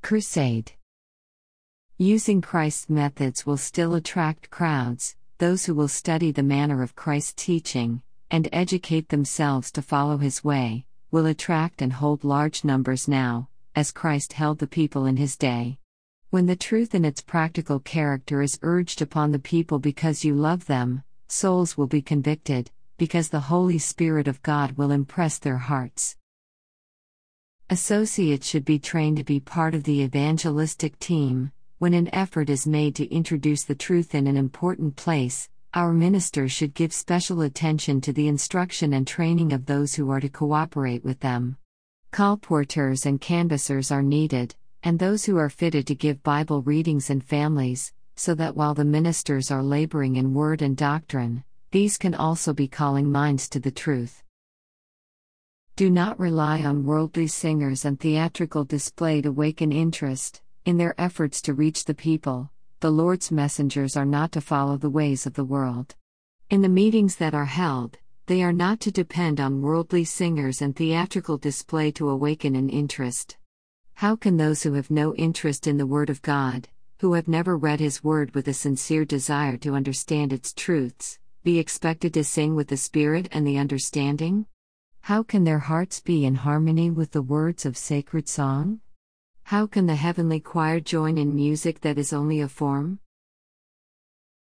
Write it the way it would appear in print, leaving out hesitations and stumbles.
Crusade. Using Christ's methods will still attract crowds, those who will study the manner of Christ's teaching, and educate themselves to follow his way, will attract and hold large numbers now, as Christ held the people in his day. When the truth in its practical character is urged upon the people because you love them, souls will be convicted, because the Holy Spirit of God will impress their hearts. Associates should be trained to be part of the evangelistic team. When an effort is made to introduce the truth in an important place, our ministers should give special attention to the instruction and training of those who are to cooperate with them. Colporteurs and canvassers are needed, and those who are fitted to give Bible readings in families, so that while the ministers are laboring in word and doctrine, these can also be calling minds to the truth. Do not rely on worldly singers and theatrical display to awaken interest. In their efforts to reach the people, the Lord's messengers are not to follow the ways of the world. In the meetings that are held, they are not to depend on worldly singers and theatrical display to awaken an interest. How can those who have no interest in the Word of God, who have never read His Word with a sincere desire to understand its truths, be expected to sing with the Spirit and the understanding? How can their hearts be in harmony with the words of sacred song? How can the heavenly choir join in music that is only a form?